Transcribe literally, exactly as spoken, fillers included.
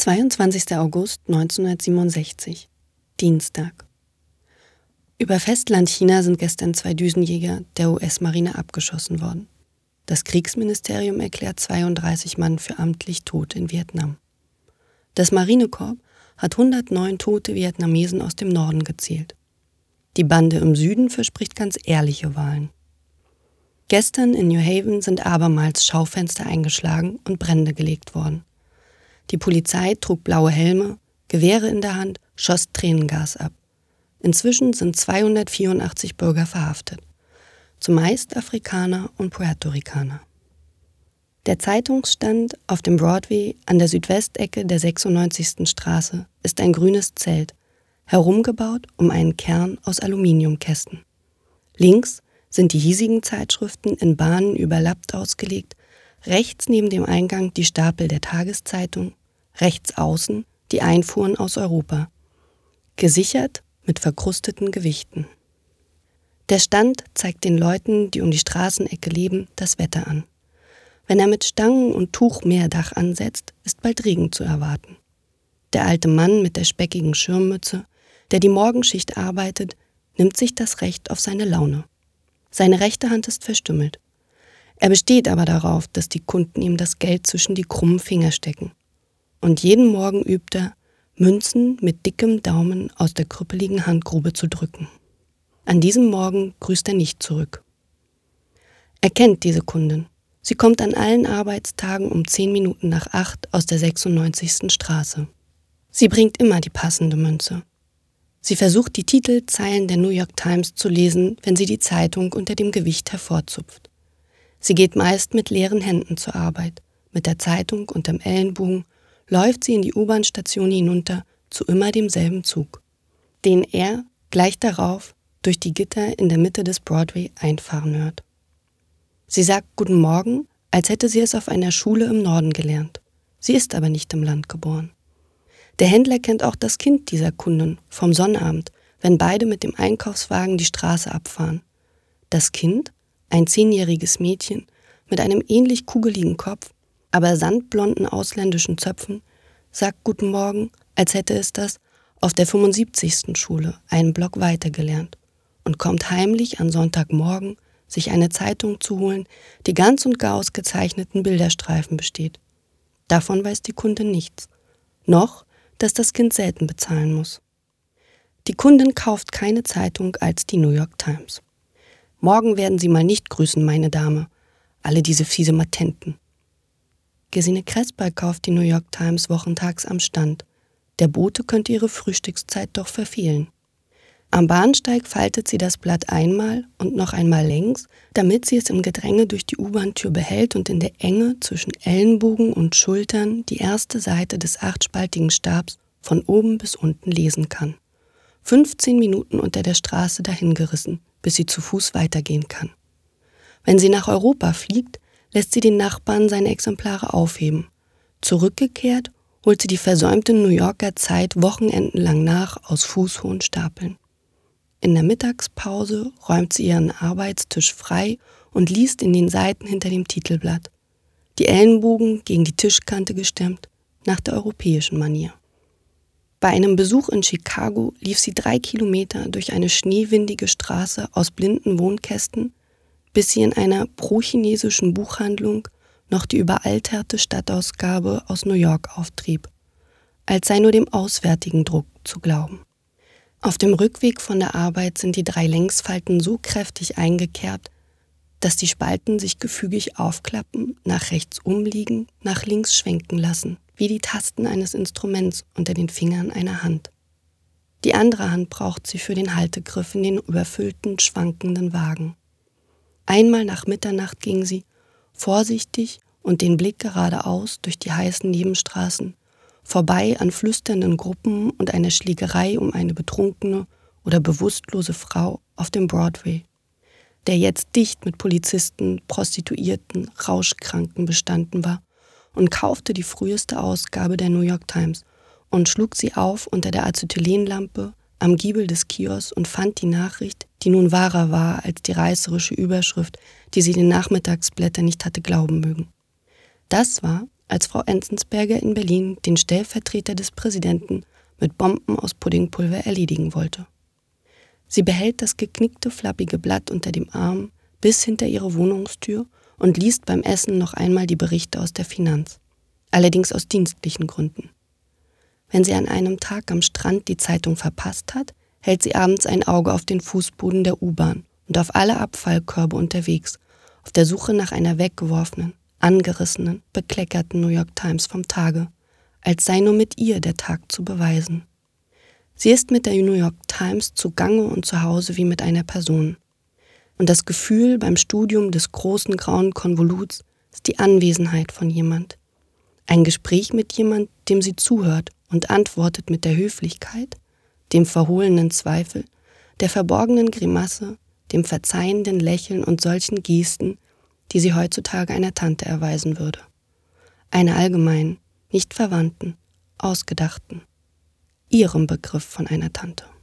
zweiundzwanzigster August neunzehnhundertsiebenundsechzig, Dienstag. Über Festlandchina sind gestern zwei Düsenjäger der U S-Marine abgeschossen worden. Das Kriegsministerium erklärt zweiunddreißig Mann für amtlich tot in Vietnam. Das Marinekorps hat hundertneun tote Vietnamesen aus dem Norden gezählt. Die Bande im Süden verspricht ganz ehrliche Wahlen. Gestern in New Haven sind abermals Schaufenster eingeschlagen und Brände gelegt worden. Die Polizei trug blaue Helme, Gewehre in der Hand, schoss Tränengas ab. Inzwischen sind zweihundertvierundachtzig Bürger verhaftet, zumeist Afrikaner und Puerto Ricaner. Der Zeitungsstand auf dem Broadway an der Südwestecke der sechsundneunzigsten Straße ist ein grünes Zelt, herumgebaut um einen Kern aus Aluminiumkästen. Links sind die hiesigen Zeitschriften in Bahnen überlappt ausgelegt, rechts neben dem Eingang die Stapel der Tageszeitung, rechts außen die Einfuhren aus Europa, gesichert mit verkrusteten Gewichten. Der Stand zeigt den Leuten, die um die Straßenecke leben, das Wetter an. Wenn er mit Stangen und Tuchmeerdach ansetzt, ist bald Regen zu erwarten. Der alte Mann mit der speckigen Schirmmütze, der die Morgenschicht arbeitet, nimmt sich das Recht auf seine Laune. Seine rechte Hand ist verstümmelt. Er besteht aber darauf, dass die Kunden ihm das Geld zwischen die krummen Finger stecken. Und jeden Morgen übt er, Münzen mit dickem Daumen aus der krüppeligen Handgrube zu drücken. An diesem Morgen grüßt er nicht zurück. Er kennt diese Kundin. Sie kommt an allen Arbeitstagen um zehn Minuten nach acht aus der sechsundneunzigsten Straße. Sie bringt immer die passende Münze. Sie versucht, die Titelzeilen der New York Times zu lesen, wenn sie die Zeitung unter dem Gewicht hervorzupft. Sie geht meist mit leeren Händen zur Arbeit. Mit der Zeitung unterm Ellenbogen läuft sie in die U-Bahn-Station hinunter zu immer demselben Zug, den er gleich darauf durch die Gitter in der Mitte des Broadway einfahren hört. Sie sagt Guten Morgen, als hätte sie es auf einer Schule im Norden gelernt. Sie ist aber nicht im Land geboren. Der Händler kennt auch das Kind dieser Kundin vom Sonnabend, wenn beide mit dem Einkaufswagen die Straße abfahren. Das Kind, ein zehnjähriges Mädchen mit einem ähnlich kugeligen Kopf, aber sandblonden ausländischen Zöpfen, sagt Guten Morgen, als hätte es das auf der fünfundsiebzigsten Schule einen Block weiter gelernt und kommt heimlich an Sonntagmorgen, sich eine Zeitung zu holen, die ganz und gar aus gezeichneten Bilderstreifen besteht. Davon weiß die Kundin nichts. Noch, dass das Kind selten bezahlen muss. Die Kundin kauft keine Zeitung als die New York Times. Morgen werden Sie mal nicht grüßen, meine Dame. Alle diese fiese Matenten. Gesine Cresper kauft die New York Times wochentags am Stand. Der Bote könnte ihre Frühstückszeit doch verfehlen. Am Bahnsteig faltet sie das Blatt einmal und noch einmal längs, damit sie es im Gedränge durch die U-Bahn-Tür behält und in der Enge zwischen Ellenbogen und Schultern die erste Seite des achtspaltigen Stabs von oben bis unten lesen kann. fünfzehn Minuten unter der Straße dahingerissen, bis sie zu Fuß weitergehen kann. Wenn sie nach Europa fliegt, lässt sie den Nachbarn seine Exemplare aufheben. Zurückgekehrt holt sie die versäumte New Yorker Zeit wochenendenlang nach aus fußhohen Stapeln. In der Mittagspause räumt sie ihren Arbeitstisch frei und liest in den Seiten hinter dem Titelblatt. Die Ellenbogen gegen die Tischkante gestemmt, nach der europäischen Manier. Bei einem Besuch in Chicago lief sie drei Kilometer durch eine schneewindige Straße aus blinden Wohnkästen, bis sie in einer pro-chinesischen Buchhandlung noch die überalterte Stadtausgabe aus New York auftrieb, als sei nur dem auswärtigen Druck zu glauben. Auf dem Rückweg von der Arbeit sind die drei Längsfalten so kräftig eingekerbt, dass die Spalten sich gefügig aufklappen, nach rechts umliegen, nach links schwenken lassen, wie die Tasten eines Instruments unter den Fingern einer Hand. Die andere Hand braucht sie für den Haltegriff in den überfüllten, schwankenden Wagen. Einmal nach Mitternacht ging sie, vorsichtig und den Blick geradeaus durch die heißen Nebenstraßen, vorbei an flüsternden Gruppen und einer Schlägerei um eine betrunkene oder bewusstlose Frau auf dem Broadway, der jetzt dicht mit Polizisten, Prostituierten, Rauschkranken bestanden war, und kaufte die früheste Ausgabe der New York Times und schlug sie auf unter der Acetylenlampe am Giebel des Kiosks und fand die Nachricht, die nun wahrer war als die reißerische Überschrift, die sie den Nachmittagsblättern nicht hatte glauben mögen. Das war, als Frau Enzensberger in Berlin den Stellvertreter des Präsidenten mit Bomben aus Puddingpulver erledigen wollte. Sie behält das geknickte, flappige Blatt unter dem Arm bis hinter ihre Wohnungstür und liest beim Essen noch einmal die Berichte aus der Finanz, allerdings aus dienstlichen Gründen. Wenn sie an einem Tag am Strand die Zeitung verpasst hat, hält sie abends ein Auge auf den Fußboden der U-Bahn und auf alle Abfallkörbe unterwegs, auf der Suche nach einer weggeworfenen, angerissenen, bekleckerten New York Times vom Tage, als sei nur mit ihr der Tag zu beweisen. Sie ist mit der New York Times zugange und zu Hause wie mit einer Person. Und das Gefühl beim Studium des großen grauen Konvoluts ist die Anwesenheit von jemand. Ein Gespräch mit jemand, dem sie zuhört und antwortet mit der Höflichkeit, dem verhohlenen Zweifel, der verborgenen Grimasse, dem verzeihenden Lächeln und solchen Gesten, die sie heutzutage einer Tante erweisen würde. Einer allgemeinen, nicht verwandten, ausgedachten, ihrem Begriff von einer Tante.